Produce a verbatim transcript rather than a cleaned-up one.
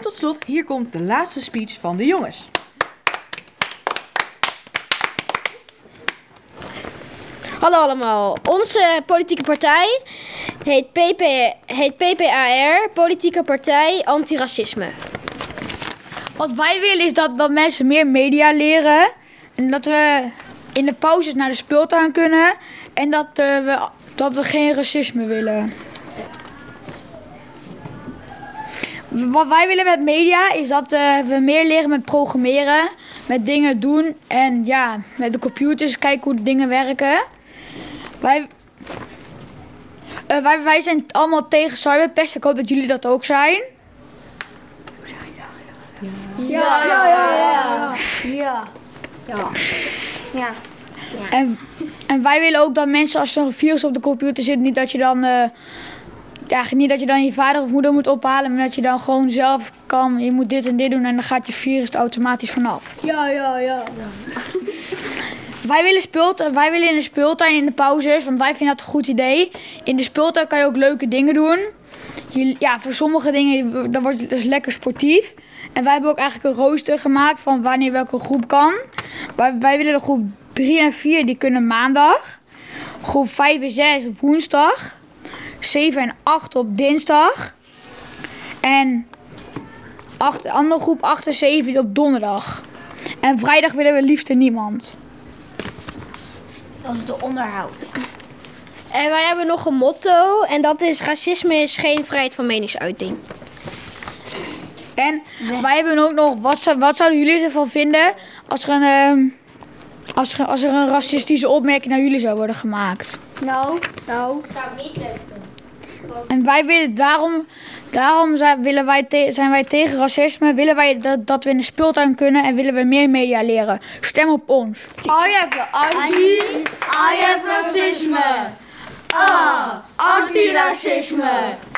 tot slot, hier komt de laatste speech van de jongens. Hallo allemaal. Onze politieke partij heet, P P, heet P P A R, Politieke Partij Antiracisme. Wat wij willen is dat, dat mensen meer media leren. En dat we in de pauzes naar de speeltuin kunnen. En dat, uh, we, dat we geen racisme willen. Wat wij willen met media is dat uh, we meer leren met programmeren. Met dingen doen. En ja, met de computers kijken hoe de dingen werken. Wij, uh, wij, wij zijn allemaal tegen cyberpest. Ik hoop dat jullie dat ook zijn. Ja, ja, ja, ja. Ja. Ja. Ja. En, en wij willen ook dat mensen, als er een virus op de computer zit, niet dat je dan, uh, ja, niet dat je dan je vader of moeder moet ophalen, maar dat je dan gewoon zelf kan, je moet dit en dit doen en dan gaat je virus er automatisch vanaf. Ja, ja, ja. Wij willen, speeltuin, wij willen in de speeltuin in de pauzes, want wij vinden dat een goed idee. In de speeltuin kan je ook leuke dingen doen. Je, ja, voor sommige dingen dat wordt het dus lekker sportief. En wij hebben ook eigenlijk een rooster gemaakt van wanneer welke groep kan. Wij, wij willen de groep drie en vier, die kunnen maandag. Groep vijf en zes op woensdag. zeven en acht op dinsdag. En acht, andere groep acht en zeven op donderdag. En vrijdag willen we liefst niemand. Dat is de onderhoud. En wij hebben nog een motto en dat is: racisme is geen vrijheid van meningsuiting. En wij hebben ook nog, wat, zou, wat zouden jullie ervan vinden als er, een, uh, als, er, als er een racistische opmerking naar jullie zou worden gemaakt? Nou, nou. Dat zou ik niet leuk vinden. En wij willen, daarom, daarom zijn, willen wij te, zijn wij tegen racisme, willen wij dat, dat we in de speeltuin kunnen en willen we meer media leren. Stem op ons. I have anti, I have racisme. Ah, antiracisme.